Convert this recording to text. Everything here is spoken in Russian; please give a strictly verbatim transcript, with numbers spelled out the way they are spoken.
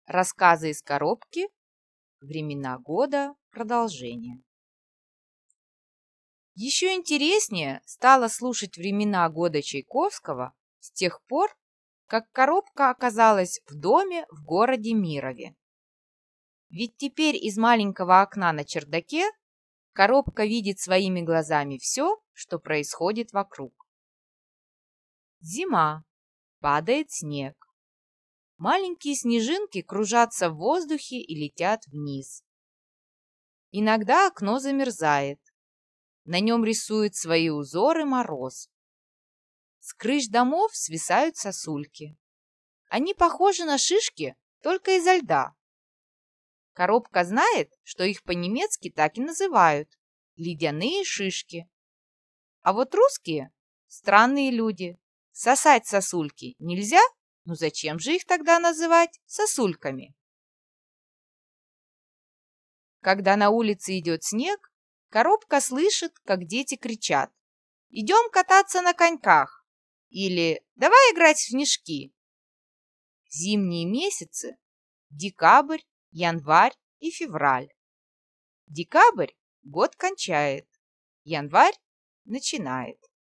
Рассказы из коробки. Времена года. Продолжение. Еще интереснее стало слушать времена года Чайковского с тех пор, как коробка оказалась в доме в городе Мирове. Ведь теперь из маленького окна на чердаке коробка видит своими глазами все, что происходит вокруг. Зима. Падает снег. Маленькие снежинки кружатся в воздухе и летят вниз. Иногда окно замерзает. На нем рисует свои узоры мороз. С крыш домов свисают сосульки. Они похожи на шишки, только изо льда. Коробка знает, что их по-немецки так и называют – ледяные шишки. А вот русские – странные люди. Сосать сосульки нельзя? Ну зачем же их тогда называть сосульками? Когда на улице идет снег, коробка слышит, как дети кричат: «Идем кататься на коньках!» или «Давай играть в снежки!». Зимние месяцы – декабрь, январь и февраль. Декабрь год кончает, январь начинает.